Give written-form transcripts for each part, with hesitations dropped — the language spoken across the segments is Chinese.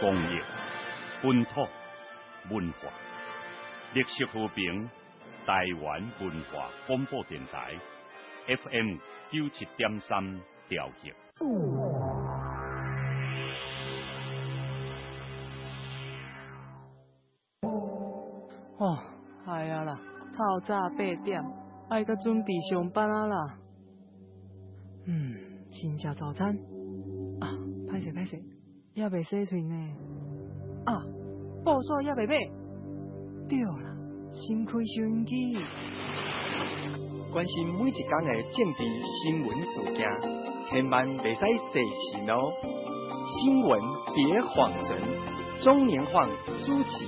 公益、本土文化、历史和平，台湾文化广播电台 FM 97.3调频。 哦，系啊啦，透早8点，爱甲准备上班啊啦。先食早餐啊，歹势，还未洗嘴呢。啊，报纸还未买。对啦，先开收音机。 关心每一天的政治新闻事件，千万袂使细心哦。新闻别晃神，中年晃朱琦。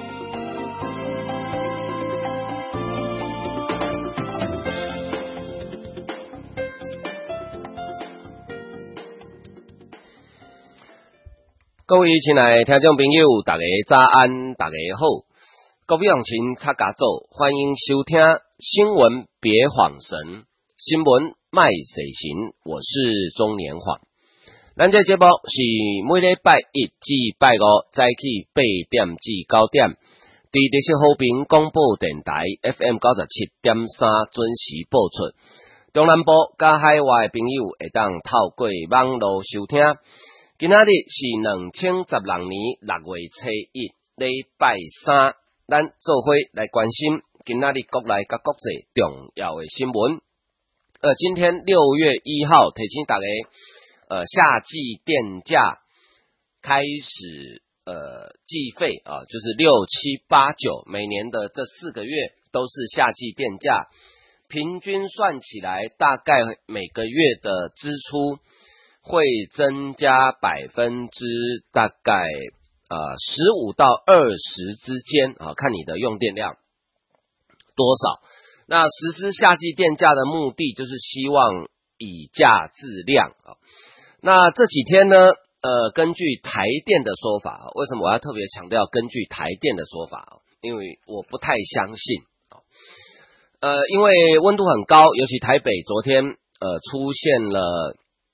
各位亲爱的听众朋友，大家早安，大家好，各位乡亲大家早，欢迎收听新闻别晃神，新闻卖水行，我是中年晃。咱这节目是每礼拜一至拜五早起8点至9点，伫历史和平广播电台 FM 97.3准时播出。中南部甲海外的朋友会当透过网络收听。今仔日是2016年6月初1，礼拜三，咱做伙来关心今仔日国内甲国际重要的新闻。今天6月1号，提醒大家，夏季电价开始计费啊，就是6、7、8、9，每年的这4个月都是夏季电价，平均算起来，大概每个月的支出会增加大概15到20之间啊，看你的用电量多少。那实施夏季电价的目的就是希望以价质量啊。那这几天呢，根据台电的说法，为什么我要特别强调根据台电的说法？因为我不太相信因为温度很高，尤其台北昨天出现了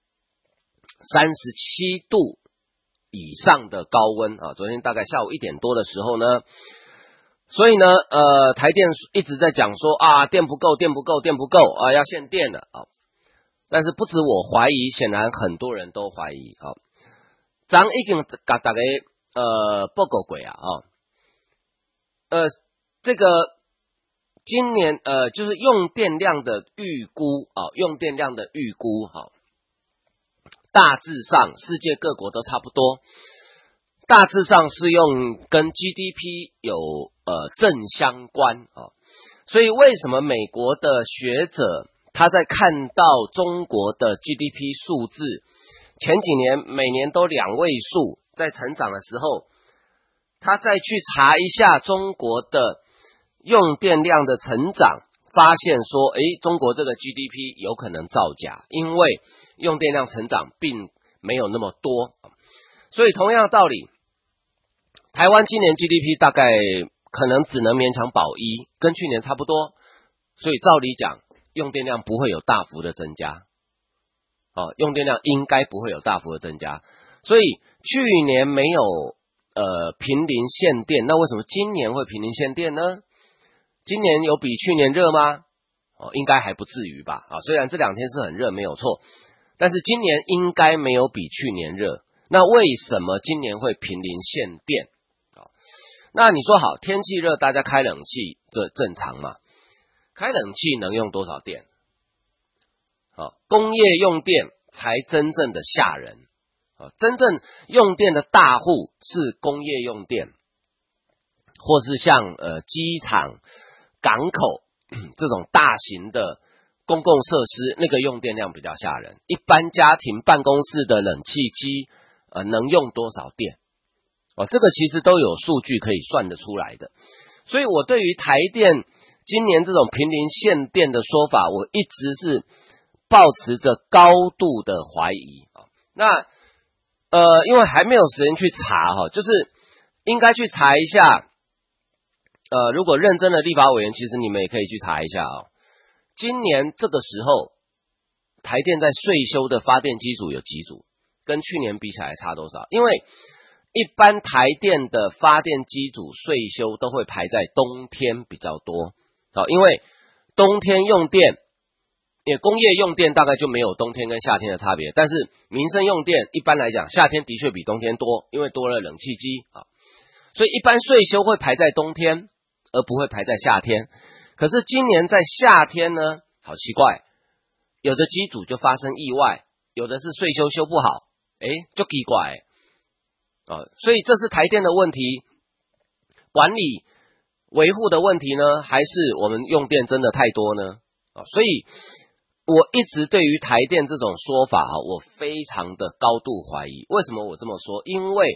37度以上的高温啊！昨天大概下午1点多的时候呢，所以呢，台电一直在讲说啊，电不够啊，要限电了啊！但是不止我怀疑，显然很多人都怀疑啊。咱已经给大家报告过啊，这个今年就是用电量的预估啊，大致上世界各国都差不多，大致上是用跟 GDP 有正相关啊，所以为什么美国的学者他在看到中国的 GDP 数字前几年每年都2位数在成长的时候，他再去查一下中国的用电量的成长，发现说中国这个 GDP 有可能造假，因为用电量成长并没有那么多，所以同样的道理，台湾今年 GDP 大概可能只能勉强保1，跟去年差不多，所以照理讲用电量不会有大幅的增加，用电量应该不会有大幅的增加，所以去年没有坪林限电，那为什么今年会坪林限电呢？今年有比去年热吗？应该还不至于吧。虽然这2天是很热没有错，但是今年应该没有比去年热。那为什么今年会坪林限电？那你说好，天气热大家开冷气，这正常嘛？开冷气能用多少电？工业用电才真正的吓人。真正用电的大户是工业用电，或是像机场、港口这种大型的公共设施，那个用电量比较吓人。一般家庭办公室的冷气机能用多少电？这个其实都有数据可以算得出来的。所以我对于台电今年这种坪林限电的说法，我一直是抱持着高度的怀疑。那因为还没有时间去查就是应该去查一下。如果认真的立法委员，其实你们也可以去查一下今年这个时候，台电在税收的发电机组有几组，跟去年比起来差多少？因为一般台电的发电机组岁修都会排在冬天比较多，因为冬天用电，因为工业用电大概就没有冬天跟夏天的差别，但是民生用电一般来讲夏天的确比冬天多，因为多了冷气机啊，所以一般岁修会排在冬天，而不会排在夏天。可是今年在夏天呢，好奇怪，有的机组就发生意外，有的是岁修修不好，就奇怪所以这是台电的问题，管理维护的问题呢，还是我们用电真的太多呢？所以我一直对于台电这种说法我非常的高度怀疑。为什么我这么说？因为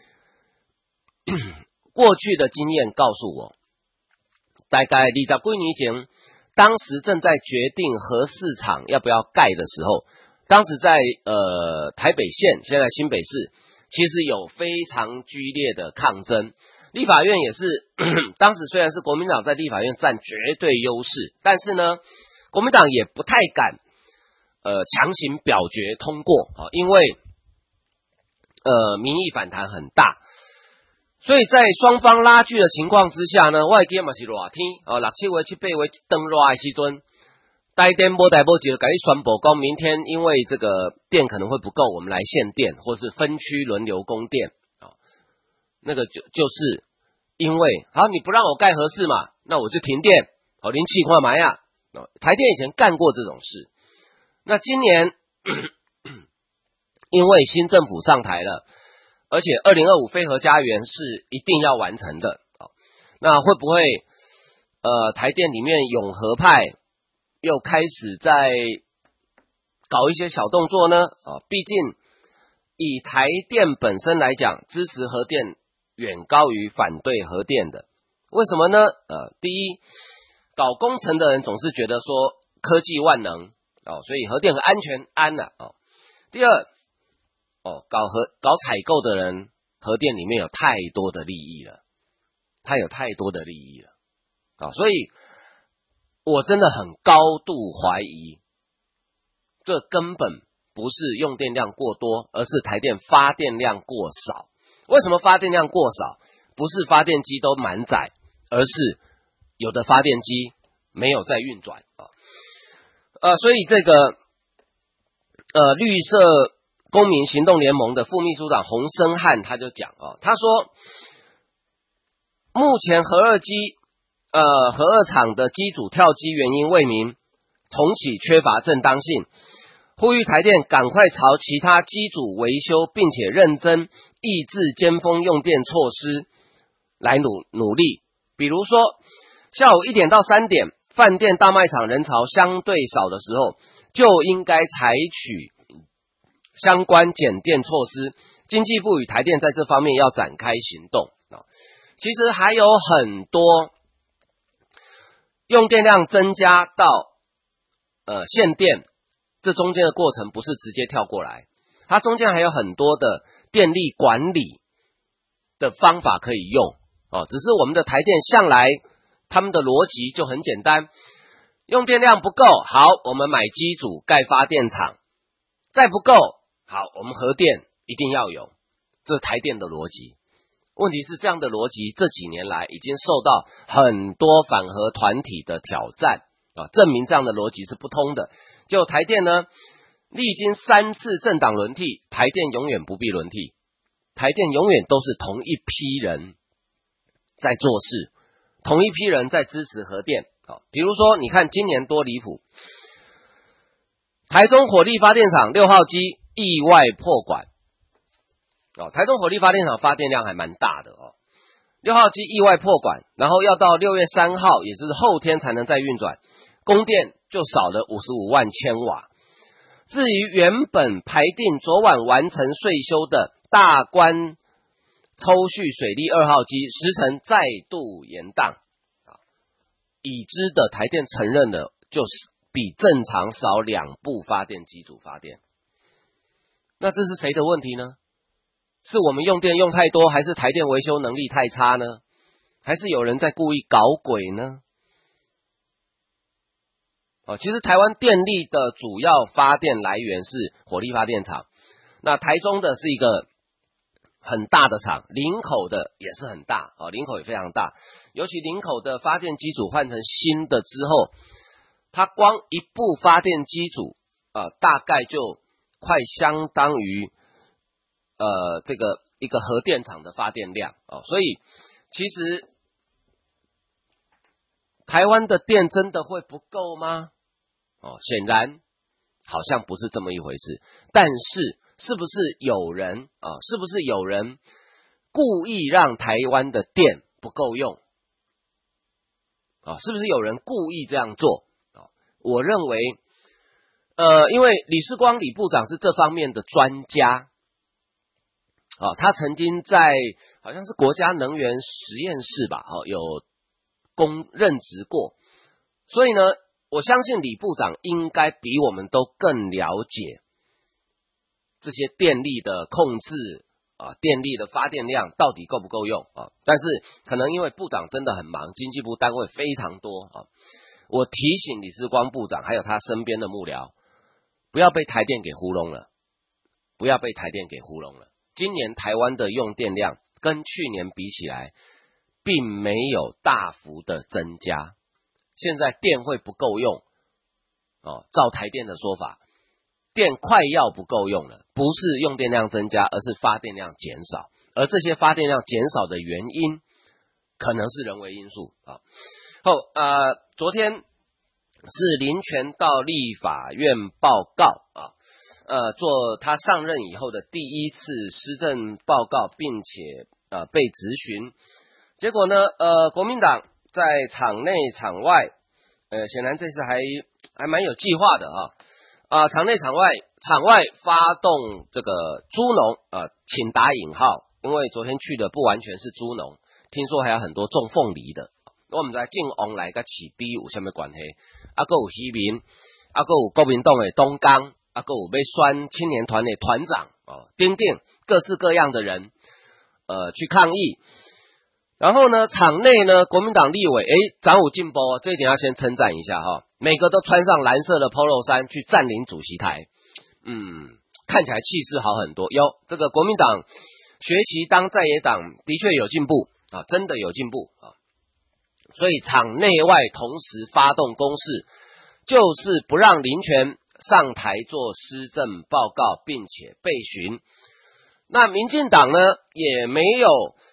过去的经验告诉我，大概20几年前，当时正在决定核四厂要不要盖的时候，当时在台北县，现在新北市，其实有非常剧烈的抗争。立法院也是当时虽然是国民党在立法院占绝对优势，但是呢国民党也不太敢强行表决通过因为民意反弹很大。所以在双方拉锯的情况之下呢，我记得嘛是热天6、7月、7、8月登热的时阵，台电没代没急就给你宣布说明天因为这个电可能会不够，我们来限电或是分区轮流供电那个就是因为好你不让我盖核四嘛，那我就停电您气看嘛呀台电以前干过这种事。那今年因为新政府上台了，而且2025非核家园是一定要完成的那会不会台电里面永和派又开始在搞一些小动作呢毕竟以台电本身来讲，支持核电远高于反对核电的。为什么呢？第一，搞工程的人总是觉得说科技万能所以核电很安全安了第二搞采购的人，核电里面有太多的利益了，他有太多的利益了所以我真的很高度怀疑，这根本不是用电量过多，而是台电发电量过少。为什么发电量过少？不是发电机都满载，而是有的发电机没有在运转所以这个绿色公民行动联盟的副秘书长洪生汉他就讲他说目前核二厂的机组跳机原因未明，重启缺乏正当性，呼吁台电赶快朝其他机组维修并且认真抑制尖峰用电措施来努力。比如说下午1点到3点饭店大卖场人潮相对少的时候，就应该采取相关减电措施，经济部与台电在这方面要展开行动其实还有很多用电量增加到限电，这中间的过程不是直接跳过来，它中间还有很多的电力管理的方法可以用只是我们的台电向来他们的逻辑就很简单，用电量不够，好，我们买机组盖发电厂，再不够，好，我们核电一定要有，这是台电的逻辑。问题是这样的逻辑这几年来已经受到很多反核团体的挑战证明这样的逻辑是不通的。结果台电呢历经3次政党轮替，台电永远不必轮替，台电永远都是同一批人在做事，同一批人在支持核电比如说你看今年多离谱，台中火力发电厂6号机意外破管台中火力发电厂发电量还蛮大的6号机意外破管，然后要到6月3号也就是后天才能再运转，供电就少了55万千瓦。至于原本排定昨晚完成岁修的大关抽蓄水利2号机时程再度延宕已知的台电承认了，就是比正常少2部发电机组发电。那这是谁的问题呢？是我们用电用太多，还是台电维修能力太差呢？还是有人在故意搞鬼呢？其实台湾电力的主要发电来源是火力发电厂，那台中的是一个很大的厂，林口的也是很大林口也非常大，尤其林口的发电机组换成新的之后，它光一部发电机组大概就快相当于这个一个核电厂的发电量所以其实台湾的电真的会不够吗？显然好像不是这么一回事。但是是不是有人故意让台湾的电不够用是不是有人故意这样做我认为因为李世光李部长是这方面的专家他曾经在好像是国家能源实验室吧有任职过，所以呢我相信李部长应该比我们都更了解这些电力的控制电力的发电量到底够不够用但是可能因为部长真的很忙，经济部单位非常多我提醒李世光部长还有他身边的幕僚，不要被台电给糊弄了，不要被台电给糊弄了。今年台湾的用电量跟去年比起来并没有大幅的增加，现在电会不够用照台电的说法，电快要不够用了，不是用电量增加，而是发电量减少，而这些发电量减少的原因可能是人为因素昨天是林权到立法院报告做他上任以后的第一次施政报告，并且被质询。结果呢国民党在场内场外显然这次还蛮有计划的场内场外发动这个猪农请打引号，因为昨天去的不完全是猪农，听说还有很多种凤梨的，我们在进往来跟起低有什么关系还有渔民还有国民党的东江还有要选青年团的团长等等各式各样的人去抗议。然后呢场内呢国民党立委长有进步这一点要先称赞一下每个都穿上蓝色的 polo 衫去占领主席台看起来气势好很多这个国民党学习当在野党的确有进步真的有进步所以场内外同时发动攻势，就是不让林权上台做施政报告并且备询。那民进党呢也没有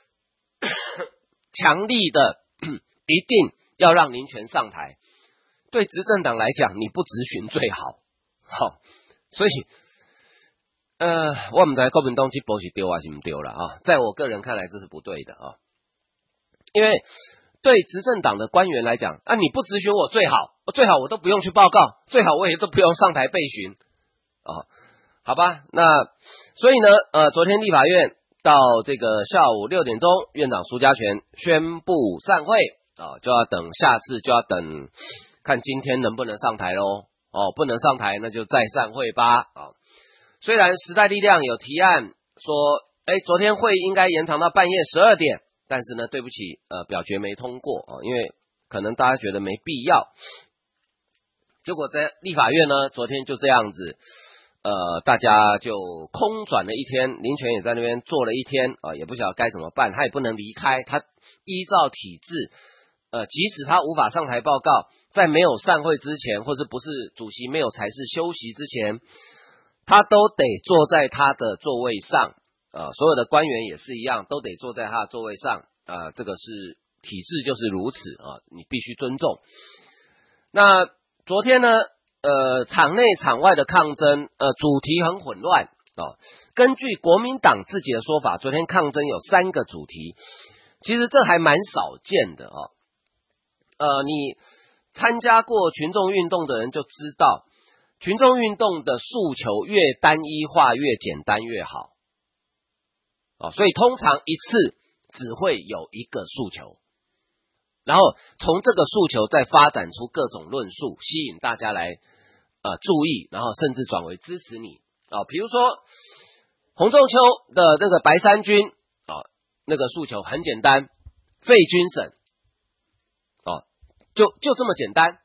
强力的一定要让林权上台，对执政党来讲你不质询最好所以我不知道国民党这波是丢还是不丢了在我个人看来这是不对的因为对执政党的官员来讲你不质询我最好我都不用去报告，最好我也都不用上台备询好吧。那所以呢昨天立法院到这个下午6点钟，院长苏家全宣布散会就要等下次就要等看今天能不能上台咯不能上台那就再散会吧虽然时代力量有提案说昨天会应该延长到半夜12点，但是呢对不起表决没通过因为可能大家觉得没必要。结果在立法院呢昨天就这样子大家就空转了一天，林权也在那边坐了一天也不晓得该怎么办，他也不能离开，他依照体制即使他无法上台报告，在没有散会之前或是不是主席没有才是休息之前，他都得坐在他的座位上所有的官员也是一样，都得坐在他的座位上这个是体制就是如此你必须尊重。那昨天呢场内场外的抗争主题很混乱根据国民党自己的说法，昨天抗争有3个主题，其实这还蛮少见的你参加过群众运动的人就知道，群众运动的诉求越单一化越简单越好所以通常一次只会有一个诉求，然后从这个诉求再发展出各种论述，吸引大家来注意，然后甚至转为支持你比如说洪仲丘的那个白衫军那个诉求很简单，废军审就这么简单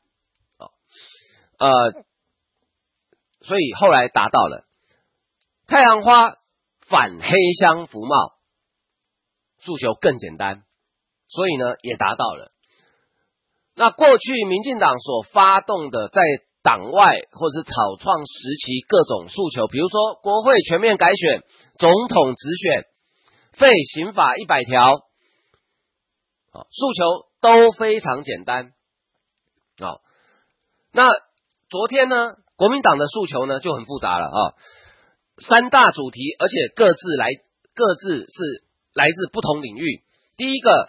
所以后来达到了。太阳花反黑箱服贸，诉求更简单，所以呢也达到了。那过去民进党所发动的在党外或是草创时期各种诉求，比如说国会全面改选、总统直选、废刑法100条，诉求都非常简单。那昨天呢，国民党的诉求呢就很复杂了3大主题，而且各自是来自不同领域。第一个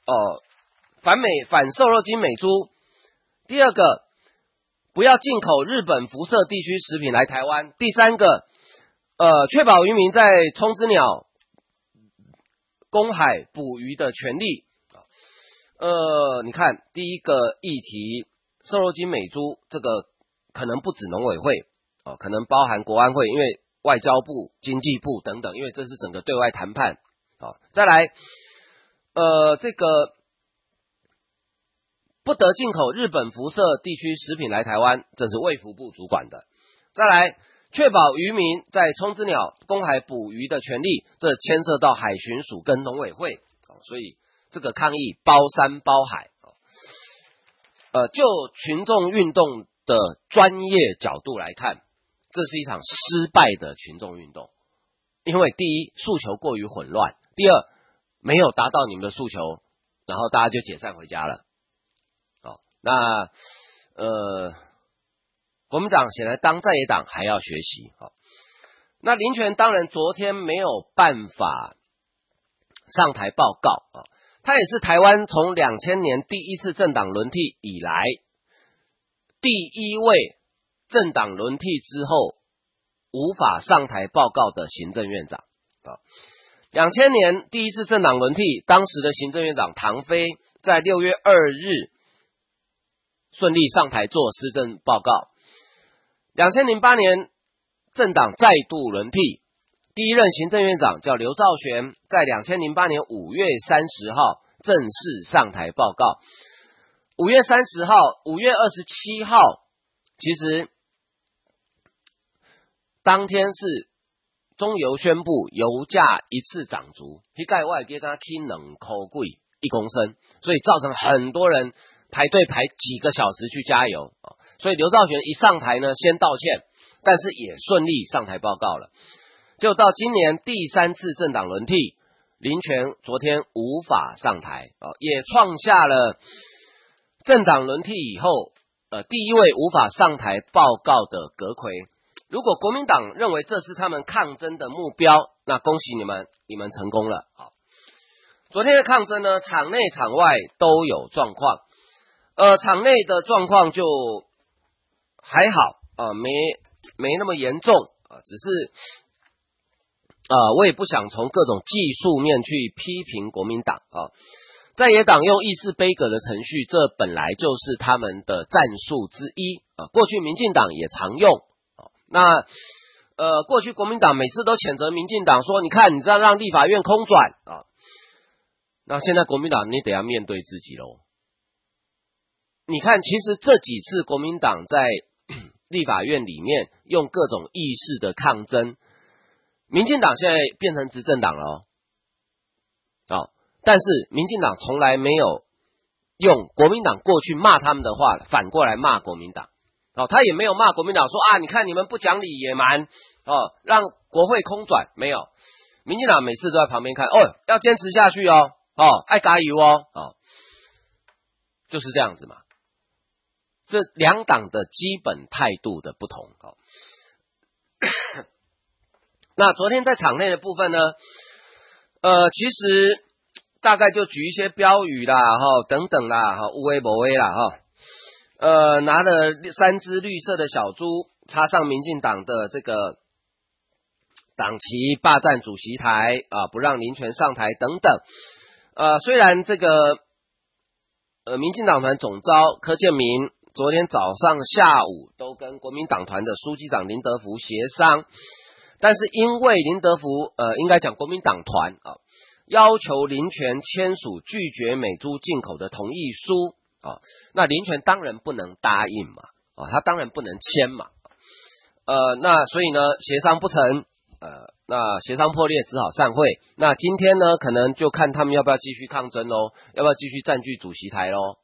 反瘦肉精美猪，第二个不要进口日本辐射地区食品来台湾，第三个确保渔民在冲之鸟公海捕鱼的权利。你看第一个议题瘦肉精美猪，这个可能不止农委会可能包含国安会，因为外交部、经济部等等，因为这是整个对外谈判再来这个不得进口日本辐射地区食品来台湾，这是卫福部主管的。再来确保渔民在冲之鸟公海捕鱼的权利，这牵涉到海巡署跟农委会所以这个抗议包山包海就群众运动的专业角度来看，这是一场失败的群众运动，因为第一诉求过于混乱，第二没有达到你们的诉求，然后大家就解散回家了。那国民党显然当在野党还要学习那林权当然昨天没有办法上台报告他也是台湾从2000年第一次政党轮替以来第一位政党轮替之后无法上台报告的行政院长2000年第一次政党轮替，当时的行政院长唐飞在6月2日顺利上台做施政报告。2008年政党再度轮替，第一任行政院长叫刘兆玄，在2008年5月30号正式上台报告。5月30号、5月27号，其实当天是中油宣布油价一次涨足，那天我还记得它起2块几1公升，所以造成很多人排队排几个小时去加油所以刘兆玄一上台呢，先道歉，但是也顺利上台报告了。就到今年第3次政党轮替，林权昨天无法上台也创下了政党轮替以后第一位无法上台报告的阁揆。如果国民党认为这是他们抗争的目标，那恭喜你们，你们成功了。昨天的抗争呢，场内场外都有状况。场内的状况就还好没那么严重只是我也不想从各种技术面去批评国民党在野党用议事杯葛的程序，这本来就是他们的战术之一过去民进党也常用那过去国民党每次都谴责民进党说，你看你这样让立法院空转那现在国民党你得要面对自己咯。你看其实这几次国民党在立法院里面用各种议事的抗争，民进党现在变成执政党了但是民进党从来没有用国民党过去骂他们的话反过来骂国民党他也没有骂国民党说你看你们不讲理野蛮让国会空转，没有。民进党每次都在旁边看要坚持下去爱加油就是这样子嘛。这两党的基本态度的不同那昨天在场内的部分呢其实大概就举一些标语啦等等啦有的没的啦拿了3只绿色的小猪，插上民进党的这个党旗，霸占主席台不让林权上台等等虽然这个民进党团总召柯建铭昨天早上下午都跟国民党团的书记长林德福协商，但是因为林德福应该讲国民党团要求林权签署拒绝美猪进口的同意书那林权当然不能答应嘛他当然不能签嘛那所以呢协商不成那协商破裂，只好散会。那今天呢，可能就看他们要不要继续抗争咯，要不要继续占据主席台咯。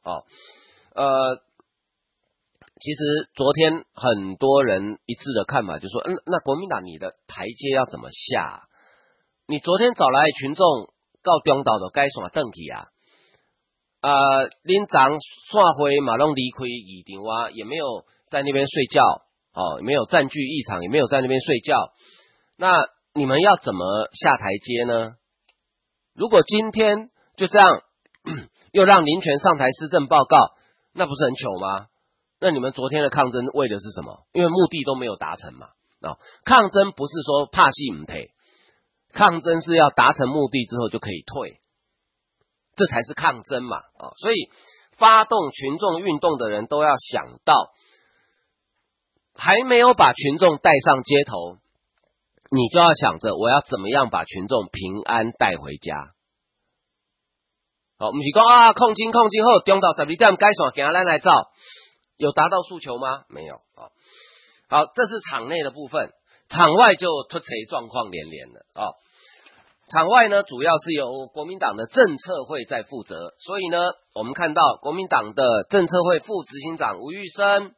其实昨天很多人一致的看法就说，那国民党你的台阶要怎么下？你昨天找来群众到中岛就该线转去啊。恁昨散会嘛拢离开议场啊，也没有在那边睡觉，也没有占据议场，也没有在那边睡觉。那你们要怎么下台阶呢？如果今天就这样又让林权上台施政报告，那不是很糗吗？那你们昨天的抗争为的是什么？因为目的都没有达成嘛。抗争不是说怕戏唔退，抗争是要达成目的之后就可以退，这才是抗争嘛。所以发动群众运动的人都要想到，还没有把群众带上街头，你就要想着我要怎么样把群众平安带回家。不是说控金后中到12点改线行咱来走，有达到诉求吗？没有。好，这是场内的部分，场外就突袭状况连连了。场外呢，主要是由国民党的政策会在负责，所以呢，我们看到国民党的政策会副执行长吴玉生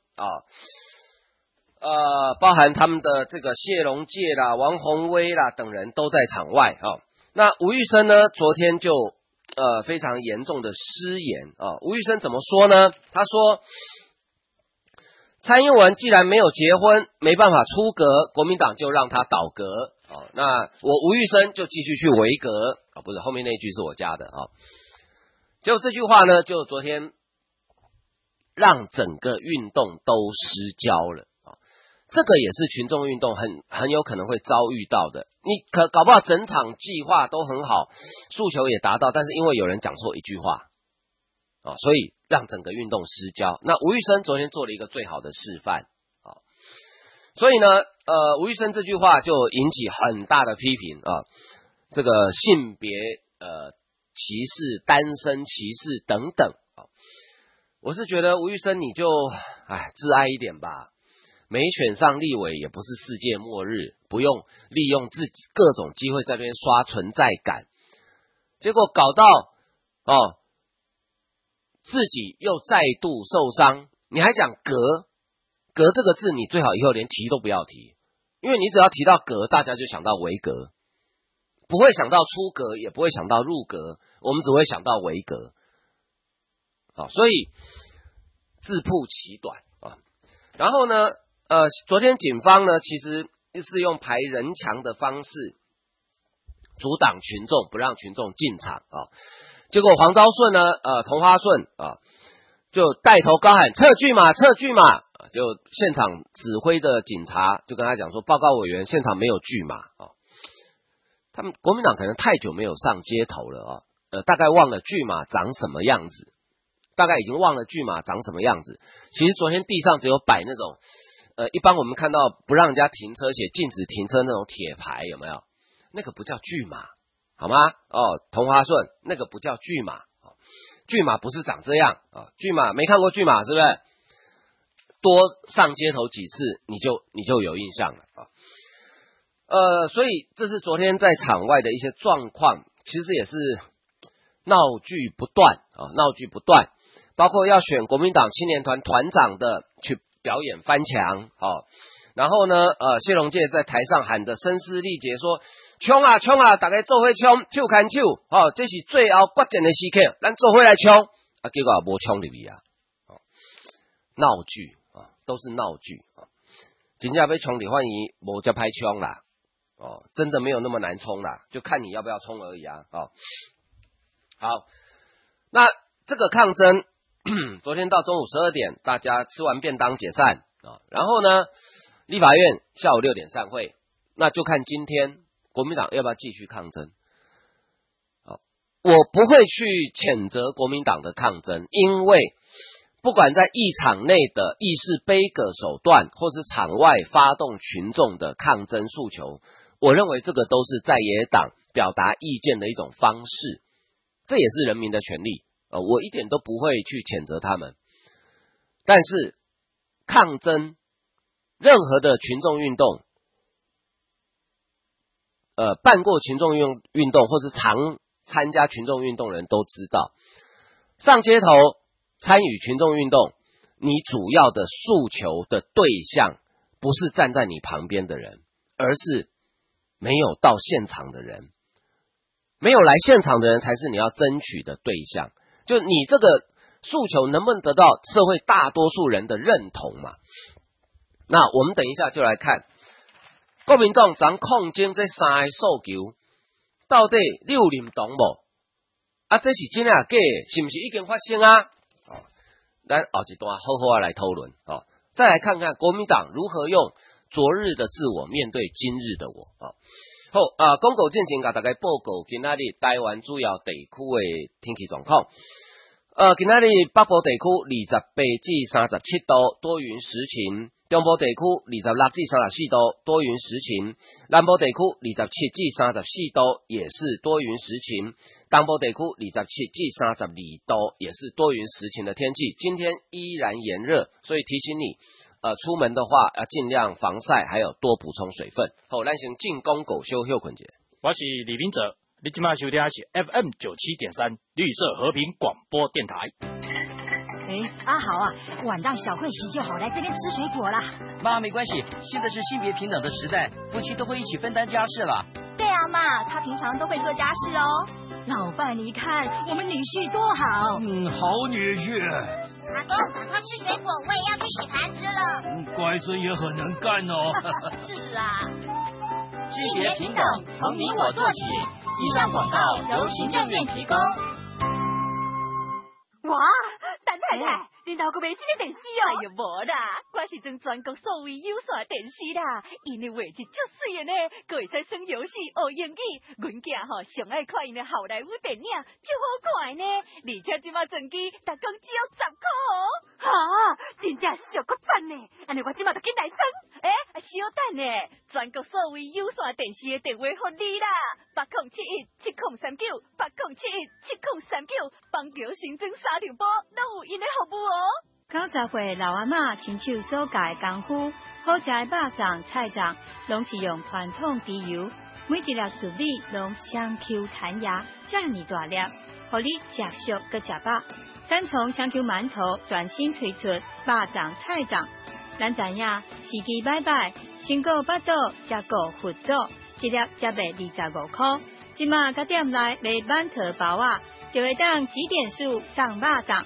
包含他们的这个谢龙介啦、王宏威啦等人都在场外。那吴玉生呢，昨天就非常严重的失言。吴玉生怎么说呢？他说，蔡英文既然没有结婚，没办法出阁，国民党就让他倒阁。那我吴玉生就继续去围阁。不是，后面那句是我加的。结果这句话呢，就昨天让整个运动都失焦了。这个也是群众运动很有可能会遭遇到的。你搞不好整场计划都很好，诉求也达到，但是因为有人讲错一句话，所以让整个运动失焦。那吴玉生昨天做了一个最好的示范。所以呢，吴玉生这句话就引起很大的批评这个性别歧视、单身歧视等等。我是觉得吴玉生你就自爱一点吧。没选上立委也不是世界末日，不用利用自己各种机会在那边刷存在感，结果搞到自己又再度受伤。你还讲革这个字，你最好以后连提都不要提，因为你只要提到革，大家就想到围革，不会想到出革，也不会想到入革，我们只会想到围革。所以自曝其短。然后呢，昨天警方呢，其实是用排人墙的方式阻挡群众，不让群众进场。结果黄昭顺呢，同花顺就带头高喊撤拒嘛，撤拒嘛。就现场指挥的警察就跟他讲说，报告委员，现场没有拒马。他们国民党可能太久没有上街头了大概忘了拒马长什么样子，其实昨天地上只有摆那种一般我们看到不让人家停车写禁止停车那种铁牌，有没有？那个不叫拒马，好吗？同花顺那个不叫拒马。拒马不是长这样。拒马没看过拒马是不是？多上街头几次你就有印象了。所以这是昨天在场外的一些状况，其实也是闹剧不断，包括要选国民党青年团团长的去表演翻墙。然后呢，谢龙介在台上喊得声嘶力竭说，冲啊冲啊，大家做伙冲，手牵手，这是最后决战的时刻，咱做伙来冲。结果也没冲入去啊。闹剧都是闹剧。真正要冲的话，你没这拍冲啦。真的没有那么难冲啦，就看你要不要冲而已啊。好，那这个抗争昨天到中午12点，大家吃完便当解散然后呢，立法院下午6点散会，那就看今天国民党要不要继续抗争。我不会去谴责国民党的抗争，因为不管在议场内的议事杯葛手段，或是场外发动群众的抗争诉求，我认为这个都是在野党表达意见的一种方式，这也是人民的权利。我一点都不会去谴责他们。但是抗争，任何的群众运动， 办过群众运动或是常参加群众运动的人都知道，上街头参与群众运动，你主要的诉求的对象不是站在你旁边的人，而是没有到现场的人，没有来现场的人才是你要争取的对象。就你这个诉求能不能得到社会大多数人的认同嘛？那我们等一下就来看国民党咱抗争这三个诉求，到底你有认同无？这是真的假的？是不是已经发生啊？咱后一段好好来讨论。再来看看国民党如何用昨日的自我面对今日的我。好广告进前，甲大家报告今仔日台湾主要地区的天气状况。今仔日北部地区28至37度，多云时晴；中部地区26至34度，多云时晴；南部地区27至34度，也是多云时晴；东部地区27至32度，也是多云时晴的天气。今天依然炎热，所以提醒你，出门的话要尽量防晒，还有多补充水分。好，咱先进广告休困一下。 我是李明哲，你今晚收听的是 FM 97.3绿色和平广播电台。 阿豪啊，晚上小慧喜就好来这边吃水果啦。 妈，没关系，现在是性别平等的时代，夫妻都会一起分担家事了。 对啊，妈，他平常都会做家事哦。老伴，你看我们女婿多好。 好女婿。 阿公，赶快吃水果，我也要去洗盘子了。 乖孙也很能干哦。 是啊。 性别平等从你我做起。以上广告由行政院提供。 哇，陈太太，你哪个买新的电视哦？哎呦，无啦，我是装全国所谓有线电视啦，因为画质足水的呢，佮会使耍游戏、学英语。阮囝上爱看因的好莱坞电影，足好看呢。而且即马装机，逐工只要10块哦。哈，真正俗够赞呢！安尼我即马就紧来耍。小等呢，全国所谓有线电视的电话给你啦，8071-7039，8071-7039，邦桥新增3条波，都有因的服务哦。90岁老阿嬷亲手所教的功夫，好食的肉粽、菜粽，拢是用传统猪油，每一粒薯粒拢香 Q 弹牙，遮尔大粒，互你食熟佮食饱。三重香 Q 馒头全新推出肉粽、菜粽。咱知影时机摆摆，先购8刀，再购佛祖，一粒才卖25块。即马甲店内卖馒头包啊，就会当几点数上肉粽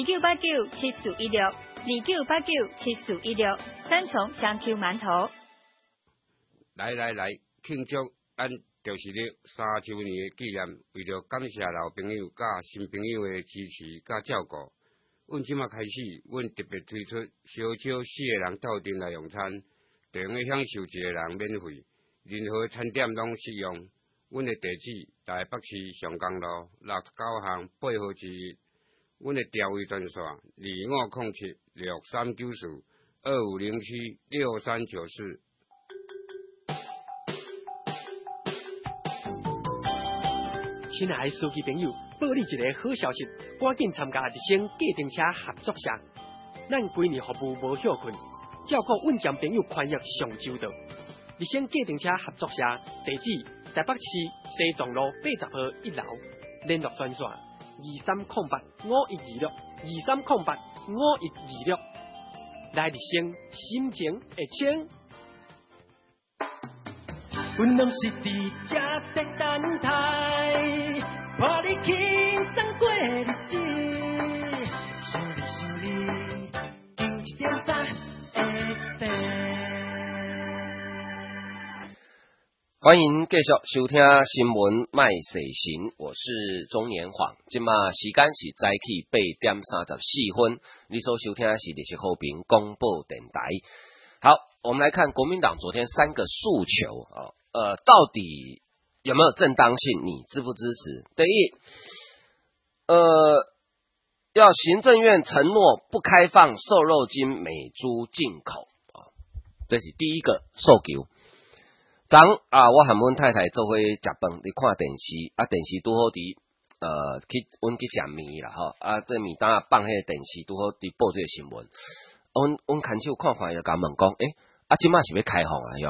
，29897416，29897416，三重香 Q 馒头。 来，庆祝咱就是咧3周年的纪念，为了感谢老朋友甲新朋友的支持甲照顾。阮即马开始，阮特别推出小少4个人斗阵来用餐，就用享受1个人免费，任何餐点拢适用。阮的地址：台北市上江路69巷8号之1。阮的调位专线2507-6394-2507-6394。 亲爱的司机朋友，报你一个好消息，赶紧参加日升计程车合作社。咱规年服务无休困，照顾稳健朋友宽裕上周到。日升计程车合作社地址：台北市西藏路80号1楼，联络专线23085126，23085126。来日升，心情会清。阮拢是伫这在等待，伴你轻松过日子。想你，91.3 FM。 欢迎继续收听新闻卖世情，我是中年晃。今嘛时间是早起8点34分，你所收听的是历史和平广播电台。好，我们来看国民党昨天3个诉求到底有没有正当性？你支不支持？第一，要行政院承诺不开放瘦肉精美猪进口这是第一个诉求。昨我和阮太太做伙食饭，你看电视电视拄好伫阮去食面啦这面单放迄个电视拄好伫报这个新闻，阮牵手看就甲问讲，即马是要开放啊，晓个？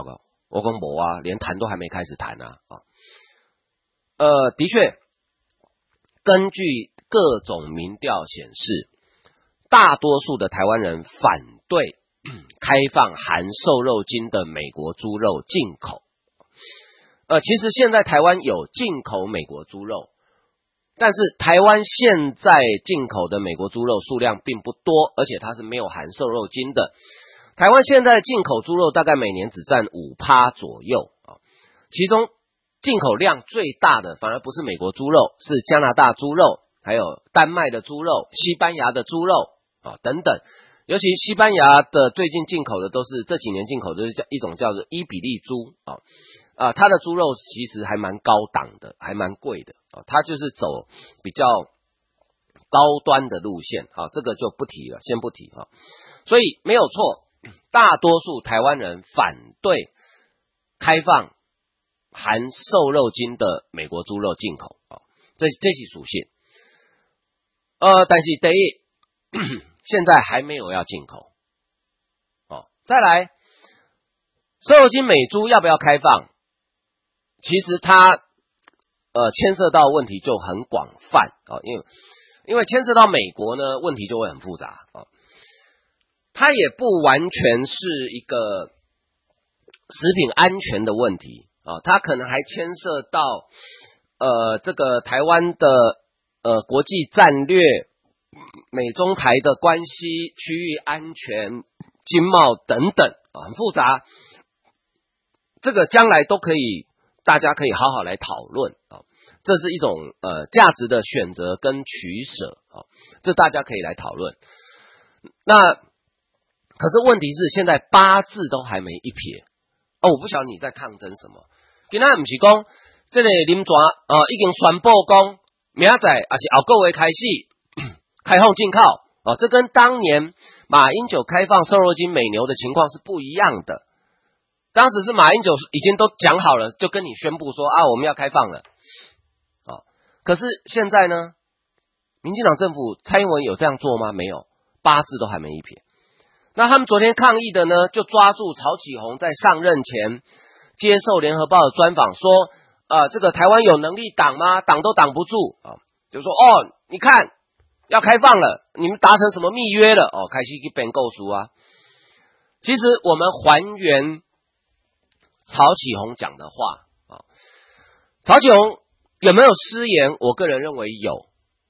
我说没啊，连谈都还没开始谈啊。的确，根据各种民调显示，大多数的台湾人反对开放含瘦肉精的美国猪肉进口。其实现在台湾有进口美国猪肉，但是台湾现在进口的美国猪肉数量并不多，而且它是没有含瘦肉精的。台湾现在进口猪肉大概每年只占 5% 左右，其中进口量最大的反而不是美国猪肉，是加拿大猪肉，还有丹麦的猪肉、西班牙的猪肉等等。尤其西班牙的最近进口的都是这几年进口的是一种叫做伊比利猪它的猪肉其实还蛮高档的，还蛮贵的它就是走比较高端的路线这个就不提了，先不提所以没有错，大多数台湾人反对开放含瘦肉精的美国猪肉进口这是属性但是第一现在还没有要进口再来瘦肉精美猪要不要开放，其实它牵涉到问题就很广泛因为牵涉到美国呢，问题就会很复杂它也不完全是一个食品安全的问题它可能还牵涉到这个台湾的国际战略、美中台的关系、区域安全、经贸等等很复杂，这个将来都可以大家可以好好来讨论这是一种价值的选择跟取舍这大家可以来讨论。那可是问题是现在8字都还没一撇我不晓得你在抗争什么。今天不是说这个林抓已经宣布说明仔载还是后个月开始开放进口这跟当年马英九开放瘦肉精美牛的情况是不一样的。当时是马英九已经都讲好了，就跟你宣布说我们要开放了可是现在呢，民进党政府蔡英文有这样做吗？没有，8字都还没一撇。那他们昨天抗议的呢，就抓住曹启宏在上任前接受联合报的专访说这个台湾有能力挡吗？挡都挡不住就说你看要开放了，你们达成什么密约了开始去编构书其实我们还原曹启宏讲的话曹启宏有没有失言？我个人认为有，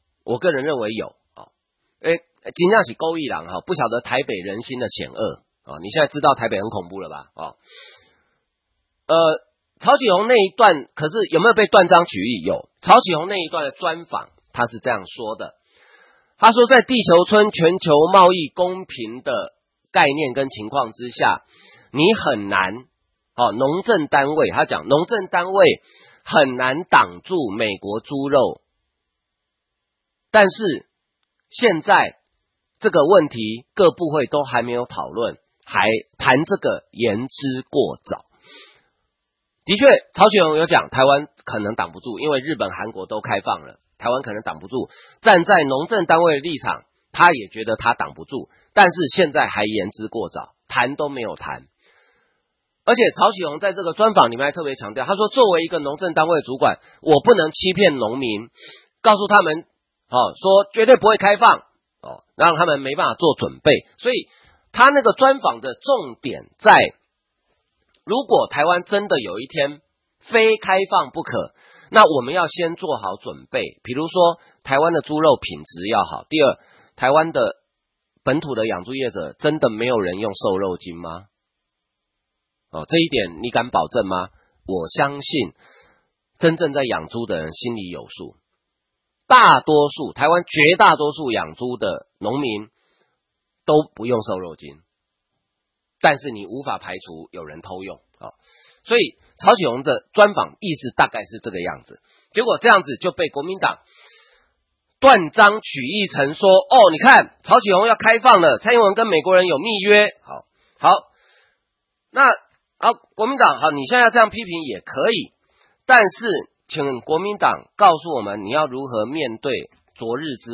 真的是勾一郎不晓得台北人心的险恶你现在知道台北很恐怖了吧曹启宏那一段可是有没有被断章取义？有。曹启宏那一段的专访他是这样说的，他说在地球村全球贸易公平的概念跟情况之下，你很难农政单位，他讲农政单位很难挡住美国猪肉，但是现在这个问题各部会都还没有讨论，还谈这个言之过早。的确曹启宏有讲台湾可能挡不住，因为日本韩国都开放了，台湾可能挡不住，站在农政单位的立场他也觉得他挡不住，但是现在还言之过早，谈都没有谈。而且曹启宏在这个专访里面还特别强调，他说作为一个农政单位主管，我不能欺骗农民，告诉他们说绝对不会开放让他们没办法做准备。所以他那个专访的重点在，如果台湾真的有一天非开放不可，那我们要先做好准备，比如说台湾的猪肉品质要好，第二，台湾的本土的养猪业者真的没有人用瘦肉精吗？这一点你敢保证吗？我相信真正在养猪的人心里有数，大多数台湾绝大多数养猪的农民都不用瘦肉精，但是你无法排除有人偷用所以曹启宏的专访意思大概是这个样子，结果这样子就被国民党断章取义成说你看曹启宏要开放了，蔡英文跟美国人有密约。好，那国民党你现在要这样批评也可以，但是请国民党告诉我们你要如何面对昨日之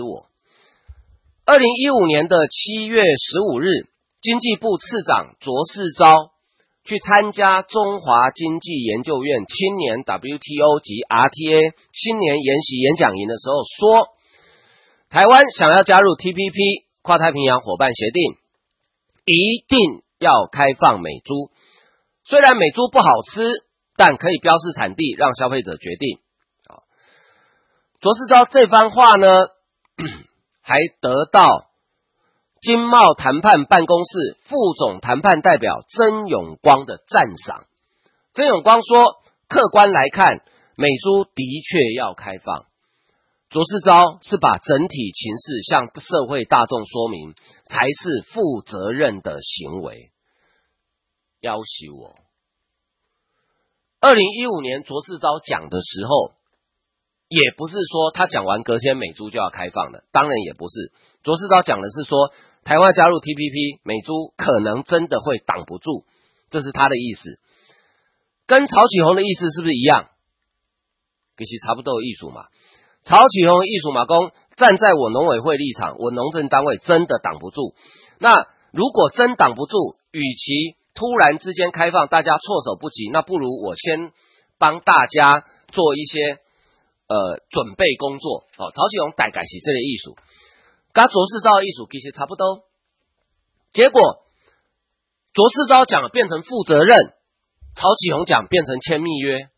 我。2015年的7月15日，经济部次长卓世昭去参加中华经济研究院青年 WTO 及 RTA 青年研习演讲营的时候说，台湾想要加入 TPP 跨太平洋伙伴协定，一定要开放美猪。虽然美猪不好吃，但可以标示产地，让消费者决定。卓世昭这番话呢，还得到经贸谈判办公室副总谈判代表曾永光的赞赏。曾永光说，客观来看，美猪的确要开放。卓世昭是把整体情势向社会大众说明，才是负责任的行为。要挟我。2015年卓世昭讲的时候，也不是说他讲完隔天美猪就要开放的，当然也不是。卓世昭讲的是说，台湾加入 TPP， 美猪可能真的会挡不住，这是他的意思。跟曹启宏的意思是不是一样？其实差不多的意思嘛。曹启宏的意思嘛，说站在我农委会立场，我农政单位真的挡不住。那如果真挡不住，与其突然之间开放，大家措手不及，那不如我先帮大家做一些准备工作。曹启宏大概是这个意思，跟卓世昭的意思其实差不多。结果卓世昭讲变成负责任，曹启宏讲变成签密约。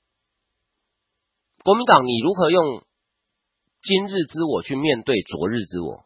国民党，你如何用今日之我去面对昨日之我？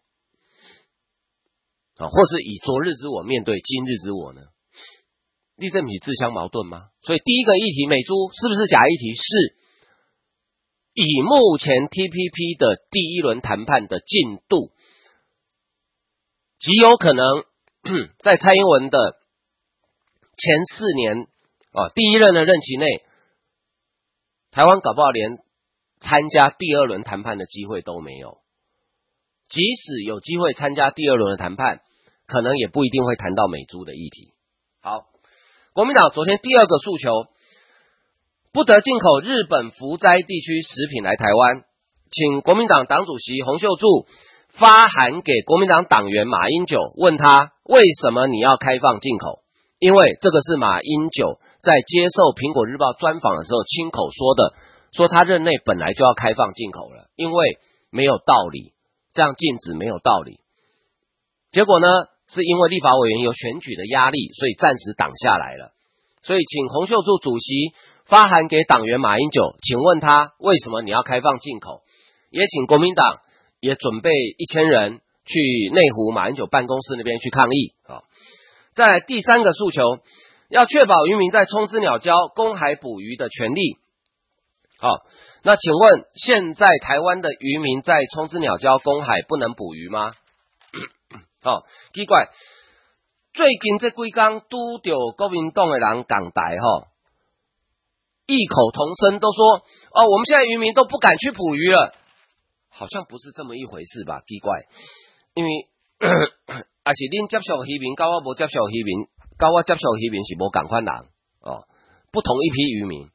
或是以昨日之我面对今日之我呢？立正比自相矛盾吗？所以第一个议题，美猪是不是假议题？是。以目前 TPP 的第一轮谈判的进度，极有可能在蔡英文的前4年第一任的任期内，台湾搞不好连参加第2轮谈判的机会都没有。即使有机会参加第2轮的谈判，可能也不一定会谈到美猪的议题。好，国民党昨天第2个诉求，不得进口日本福灾地区食品来台湾，请国民党党主席洪秀柱发函给国民党党员马英九，问他为什么你要开放进口？因为这个是马英九在接受苹果日报专访的时候亲口说的，说他任内本来就要开放进口了，因为没有道理，这样禁止没有道理。结果呢，是因为立法委员有选举的压力，所以暂时挡下来了。所以请洪秀柱主席发函给党员马英九，请问他为什么你要开放进口？也请国民党也准备1000人去内湖马英九办公室那边去抗议。再来第3个诉求，要确保渔民在冲之鸟礁公海捕鱼的权利。那请问现在台湾的渔民在冲之鸟礁公海不能捕鱼吗？奇怪，最近这几天拄到国民党的人港台异口同声都说我们现在渔民都不敢去捕鱼了，好像不是这么一回事吧？奇怪，因为也是恁接受渔民，跟我无接受渔民，跟我接受渔民是无同款人不同一批渔民。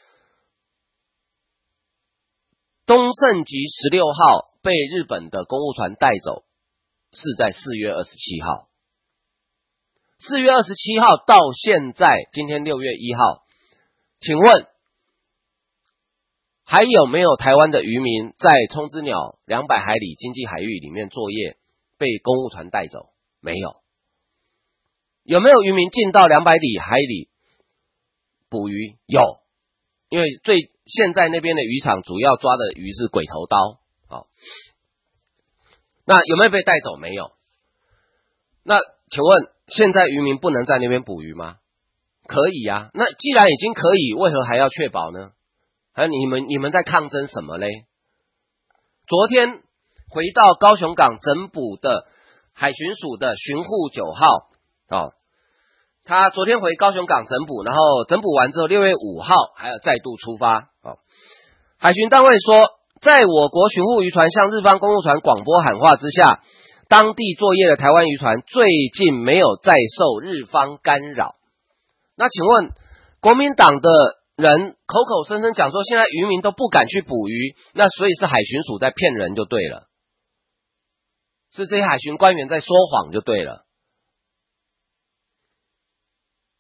东胜级16号被日本的公务船带走，是在4月27号。4月27号到现在，今天6月1号，请问还有没有台湾的渔民在冲之鸟200海里经济海域里面作业，被公务船带走？没有。有没有渔民进到200里海里捕鱼？有，因为现在那边的渔场主要抓的鱼是鬼头刀。那有没有被带走？没有。那请问现在渔民不能在那边捕鱼吗？可以啊。那既然已经可以，为何还要确保呢？你们在抗争什么嘞？昨天回到高雄港整捕的海巡署的巡护9号他昨天回高雄港整捕，然后整捕完之后6月5号还要再度出发。海巡单位说，在我国巡护渔船向日方公务船广播喊话之下，当地作业的台湾渔船最近没有再受日方干扰。那请问国民党的人口口声声讲说现在渔民都不敢去捕鱼，那所以是海巡署在骗人就对了，是这些海巡官员在说谎就对了。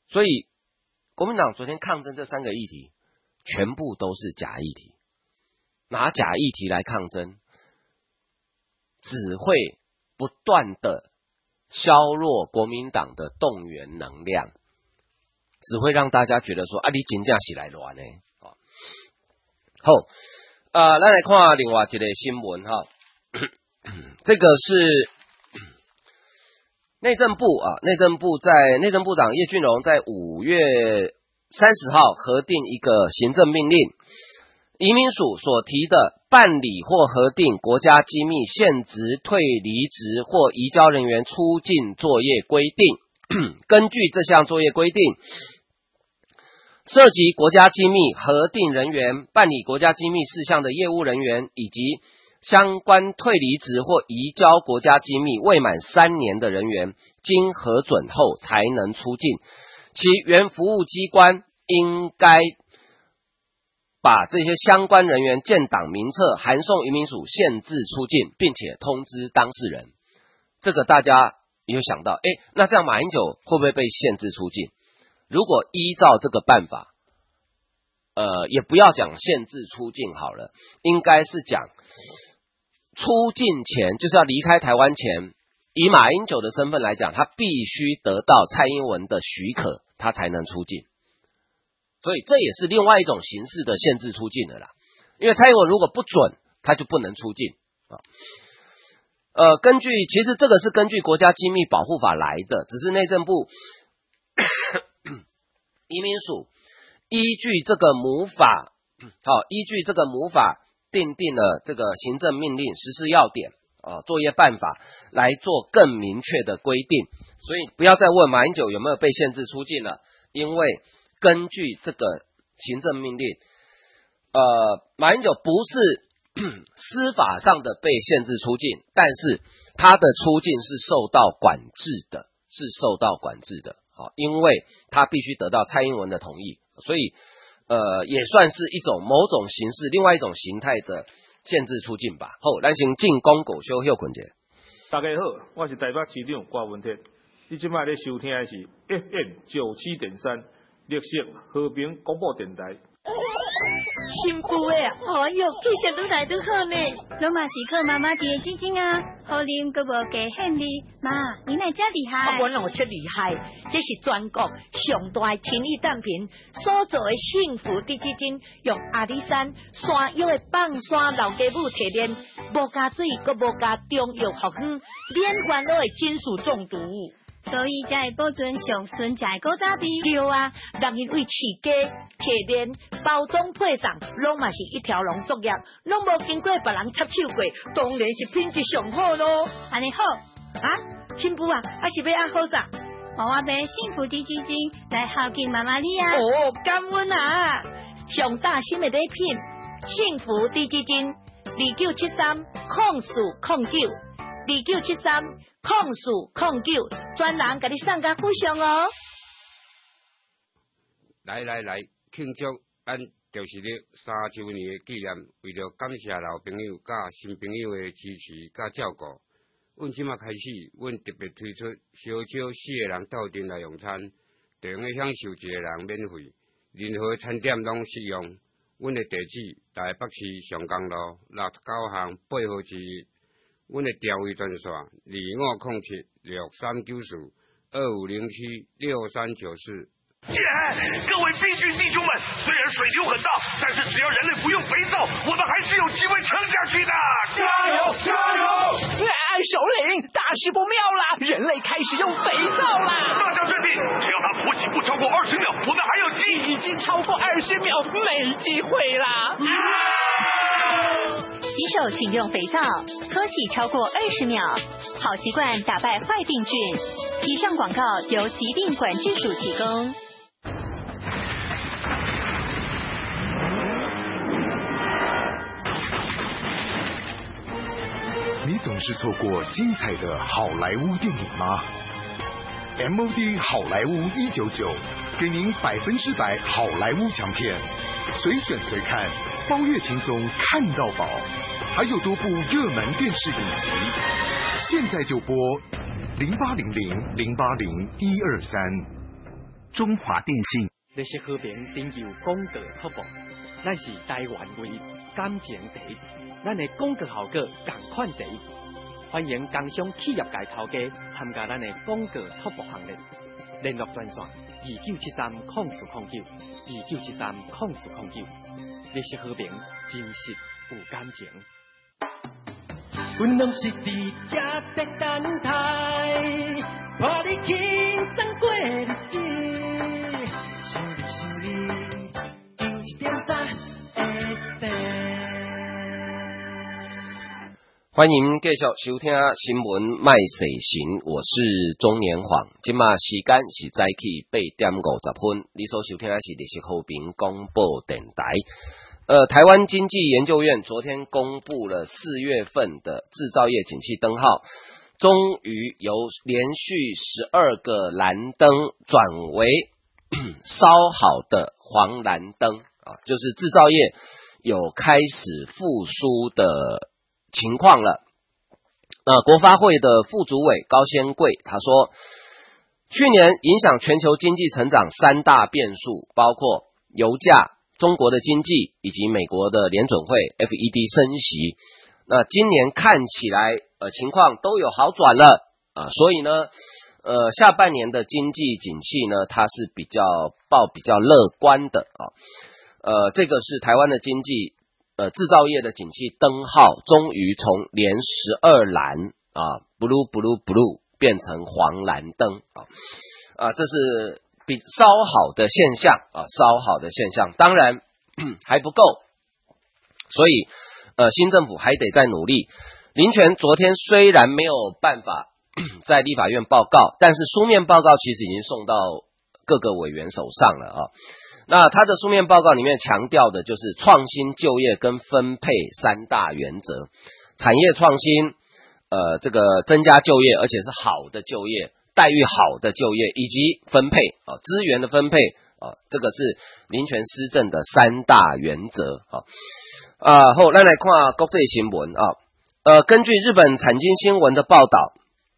所以国民党昨天抗争这3个议题，全部都是假议题，拿假议题来抗争，只会不断的削弱国民党的动员能量，只会让大家觉得说啊，你真正是来乱的。好，咱来看另外一个新闻哈，这个是内政部啊，内政部长叶俊荣在5月30号核定一个行政命令，移民署所提的办理或核定国家机密现职、退离职或移交人员出境作业规定，根据这项作业规定，涉及国家机密核定人员、办理国家机密事项的业务人员以及相关退离职或移交国家机密未满3年的人员，经核准后才能出境，其原服务机关应该把这些相关人员建档名册函送移民署限制出境，并且通知当事人。这个大家有想到，那这样马英九会不会被限制出境？如果依照这个办法，也不要讲限制出境好了，应该是讲出境前，就是要离开台湾前，以马英九的身份来讲，他必须得到蔡英文的许可，他才能出境。所以这也是另外一种形式的限制出境的啦。因为蔡英文如果不准，他就不能出境啊。其实这个是根据国家机密保护法来的，只是内政部移民署依据这个母法订定了这个行政命令、实施要点、作业办法来做更明确的规定。所以不要再问马英九有没有被限制出境了，因为根据这个行政命令，马英九不是司法上的被限制出境，但是他的出境是受到管制的，因为他必须得到蔡英文的同意，所以也算是一种某种形式，另外一种形态的限制出境吧。好，咱先进广告休息困者。 大家好，我是台北市长郭文天，你现在咧收听的是 FM97.3 绿色和平广播电台。 新妇的啊，哎哟，气色愈来愈好呢。 拢嘛是靠妈妈滴的指睛啊，好啉阁无加限你。妈，你哪遮厉害？ 我哪这厉害？这是全国上大的亲益单品所做的幸福滴指睛，用阿里山山药的放山老家母提炼，无加水，阁无加中药复方，免烦恼的金属中毒。 所以才会保存上纯正的古早味。 对啊，人因为饲鸡、提炼、包装配送，拢嘛是一条龙作业，拢无经过别人插手过，当然是品质上好咯。 安尼好啊，新妇啊，还是要按好啥？ 我买幸福滴基金来孝敬妈妈你啊！ 哦，感恩啊！上大心的礼品，幸福滴基金2973控诉控救2973。控诉控救，专人给你送个互相哦。 来，庆祝咱就是咧3周年的纪念，为了感谢老朋友甲新朋友的支持甲照顾，阮即马开始，阮特别推出小少4个人斗阵来用餐，就用享受1个人免费，任何餐点拢适用。阮的地址台北市上港路69巷8号之1。阮的调位专线2504-2394-2507-6394。 各位病菌弟兄们，虽然水流很大，但是只要人类不用肥皂，我们还是有机会撑下去的。加油，加油！ 首领，大事不妙啦！人类开始用肥皂啦！ 大家镇定，只要它勃起不超过20秒，我们还有机。 已经超过20秒，没机会啦！ 洗手请用肥皂，喝洗超过20秒，好习惯打败坏病菌。以上广告由疾病管制署提供。 你总是错过精彩的好莱坞电影吗 ？MOD 好莱坞199，给您100%好莱坞强片，随选随看，包月轻松看到饱，还有多部热门电视影集，现在就拨0800-080-123。 中华电信。 绿色和平追求公道拓扑，咱是台湾唯一感情第一，咱的广告效果同款第一。欢迎工商企业界头家参加咱的广告拓扑行列，联络专线29730409，29730409。绿色和平，真实有感情。阮拢是伫这在等待，看你轻松过日子，想你91.3 欢迎继续收听新闻卖世行，我是中年晃。今嘛时间是早起8点50分，你所收听的是绿色和平广播电台。台湾经济研究院昨天公布了4月份的制造业景气灯号，终于由连续12个蓝灯转为稍好的黄蓝灯啊，就是制造业有开始复苏的情况了。国发会的副主委高仙贵他说，去年影响全球经济成长3大变数，包括油价、中国的经济以及美国的联准会 FED 升息。那今年看起来情况都有好转了所以呢下半年的经济景气呢，它是比较乐观的这个是台湾的经济制造业的景气灯号终于从连12蓝blue 变成黄蓝灯这是稍好的现象稍好的现象，当然还不够，所以新政府还得再努力。林全昨天虽然没有办法在立法院报告，但是书面报告其实已经送到各个委员手上了那他的书面报告里面强调的就是创新就业跟分配3大原则，产业创新这个增加就业，而且是好的就业，待遇好的就业，以及分配资源的分配这个是林权施政的3大原则好，咱来看国际新闻根据日本产经新闻的报道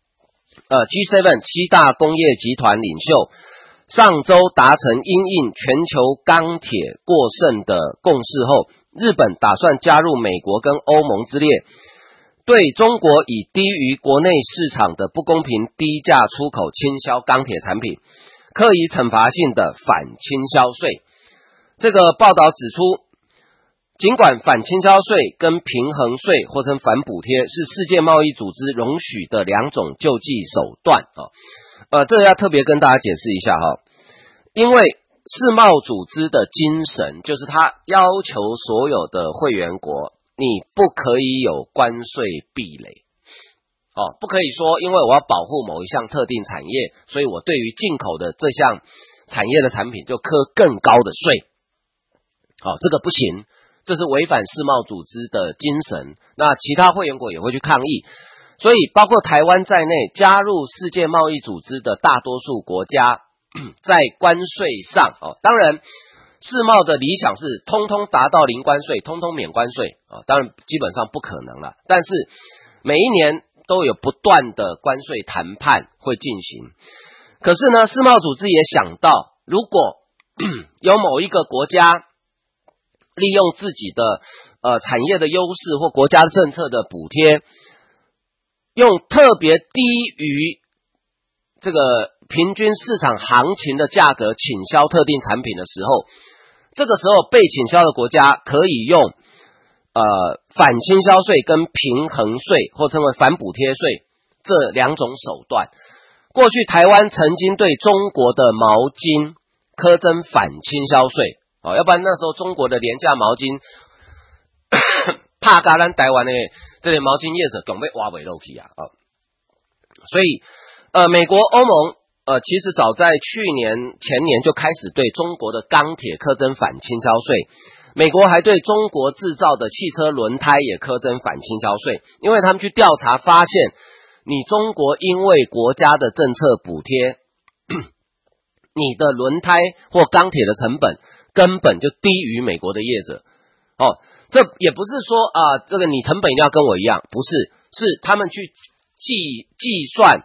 G7 7大工业集团领袖上周达成因应全球钢铁过剩的共识后，日本打算加入美国跟欧盟之列，对中国以低于国内市场的不公平低价出口倾销钢铁产品，刻意惩罚性的反倾销税。这个报道指出，尽管反倾销税跟平衡税或称反补贴是世界贸易组织容许的2种救济手段这个要特别跟大家解释一下因为世贸组织的精神就是它要求所有的会员国你不可以有关税壁垒不可以说因为我要保护某一项特定产业，所以我对于进口的这项产业的产品就课更高的税这个不行，这是违反世贸组织的精神，那其他会员国也会去抗议，所以包括台湾在内加入世界贸易组织的大多数国家在关税上当然世贸的理想是通通达到零关税，通通免关税当然基本上不可能了，但是每一年都有不断的关税谈判会进行。可是呢，世贸组织也想到，如果有某一个国家利用自己的产业的优势或国家政策的补贴，用特别低于这个平均市场行情的价格倾销特定产品的时候，这个时候被倾销的国家可以用反倾销税跟平衡税或称为反补贴税这2种手段。过去台湾曾经对中国的毛巾苛征反倾销税要不然那时候中国的廉价毛巾怕咱台湾的这些毛巾业者准备挖尾肉去所以美国欧盟其实早在去年前年就开始对中国的钢铁苛征反倾销税，美国还对中国制造的汽车轮胎也苛征反倾销税，因为他们去调查发现，你中国因为国家的政策补贴你的轮胎或钢铁的成本根本就低于美国的业者这也不是说这个你成本一定要跟我一样，不是，是他们去计算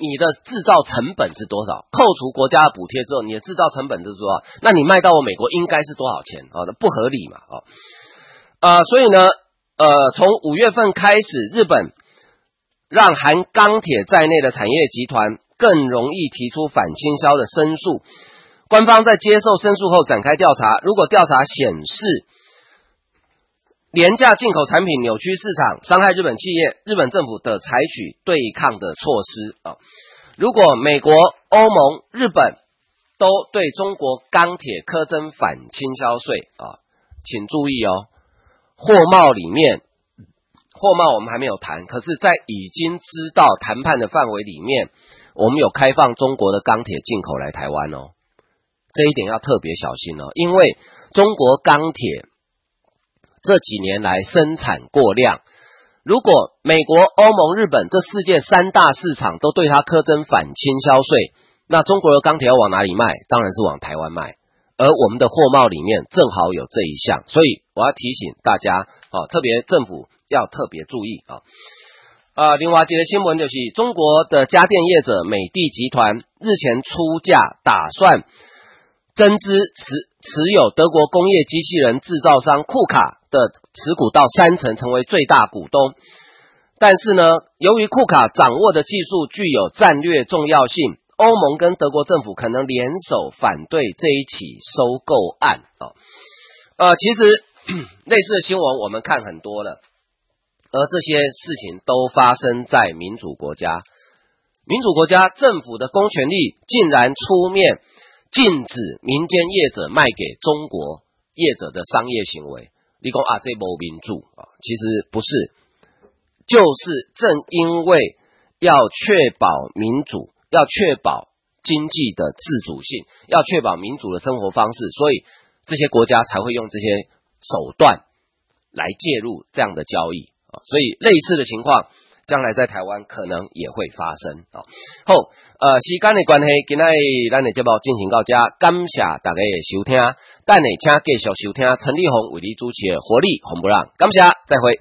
你的制造成本是多少？扣除国家的补贴之后，你的制造成本是多少？那你卖到我美国应该是多少钱？那不合理嘛，所以呢，从5月份开始，日本让含钢铁在内的产业集团更容易提出反倾销的申诉。官方在接受申诉后展开调查，如果调查显示廉价进口产品扭曲市场，伤害日本企业，日本政府得采取对抗的措施。如果美国、欧盟、日本都对中国钢铁苛征反倾销税，请注意货贸里面，货贸我们还没有谈，可是在已经知道谈判的范围里面，我们有开放中国的钢铁进口来台湾这一点要特别小心因为中国钢铁这几年来生产过量，如果美国、欧盟、日本这世界3大市场都对它苛征反倾销税，那中国的钢铁要往哪里卖？当然是往台湾卖，而我们的货贸里面正好有这一项，所以我要提醒大家特别政府要特别注意另外一个新闻就是中国的家电业者美的集团日前出价打算增资持有德国工业机器人制造商库卡的持股到30%，成为最大股东。但是呢，由于库卡掌握的技术具有战略重要性，欧盟跟德国政府可能联手反对这一起收购案其实类似的新闻我们看很多了，而这些事情都发生在民主国家。民主国家政府的公权力竟然出面禁止民间业者卖给中国业者的商业行为，你说这没民主其实不是，就是正因为要确保民主，要确保经济的自主性，要确保民主的生活方式，所以这些国家才会用这些手段来介入这样的交易所以类似的情况将来在台湾可能也会发生好，时间的关系，今天咱的节目进行到这，感谢大家的收听，等下请继续收听陈立宏为你主持的活力红不让，感谢，再会。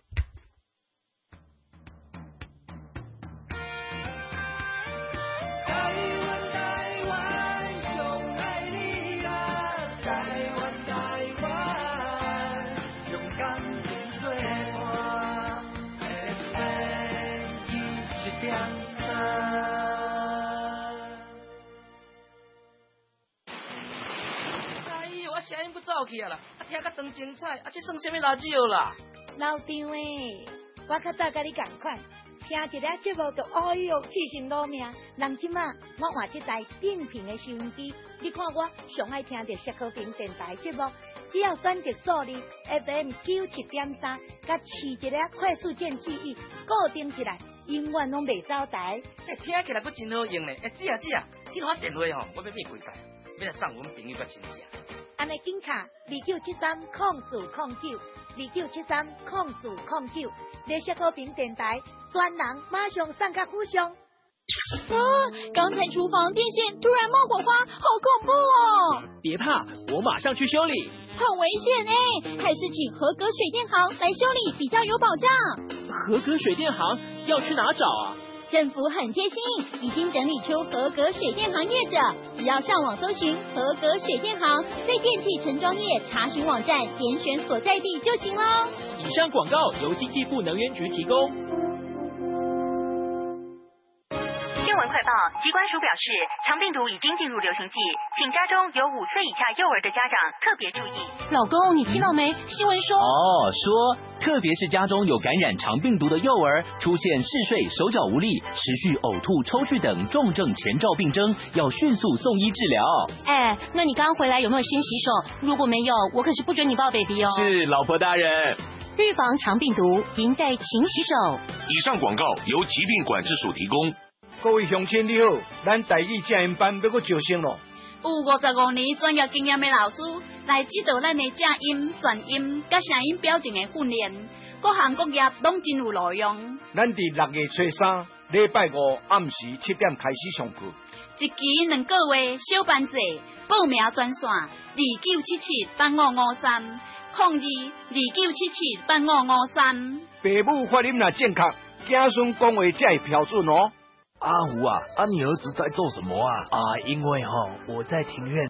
走去啦，听甲当精彩，这算什么垃圾啦？ 老张诶，我较早甲你同款，听一个节目就哎哟起心落命。人即马我换这台定频的收音机，你看我上爱听着石和平电台节目，只要选择数字 FM 97.3，甲试一个快速键记忆，固定起来，永远拢袂走台。 听起来佫真好用呢。姐啊，你攞电话我要买几台，要来送阮朋友甲亲戚。 安尼紧卡29730409，29730409，联石和平电台专人马上送甲府上。 刚才厨房电线突然冒火花，好恐怖哦！ 别怕，我马上去修理。 很危险还是请合格水电行来修理比较有保障。 合格水电行要去哪找啊？ 政府很贴心，已经整理出合格水电行业者，只要上网搜寻合格水电行，在电气承装业查询网站点选所在地就行了。 以上广告由经济部能源局提供。 新闻快报，疾管署表示，肠病毒已经进入流行季，请家中有5岁以下幼儿的家长特别注意。 老公，你听到没？新闻说说，特别是家中有感染肠病毒的幼儿，出现嗜睡、手脚无力、持续呕吐、抽搐等重症前兆病征，要迅速送医治疗。 那你刚刚回来有没有先洗手？如果没有，我可是不准你抱 baby 哦。 是，老婆大人。 预防肠病毒，赢在勤洗手。 以上广告由疾病管制署提供。 各位乡亲你好，咱台语正音班要搁招生咯。 有55年专业经验的老师来指导咱的正音、转音、甲声音表情的训练，各行各业拢真有路用。 咱伫6月初3，礼拜5暗时7点开始上课。 一期2个月，小班制，报名专线29778553，0229778553。 父母发音若正确，子孙讲话才会标准哦。 阿虎啊，你儿子在做什么啊？ 因为我在庭院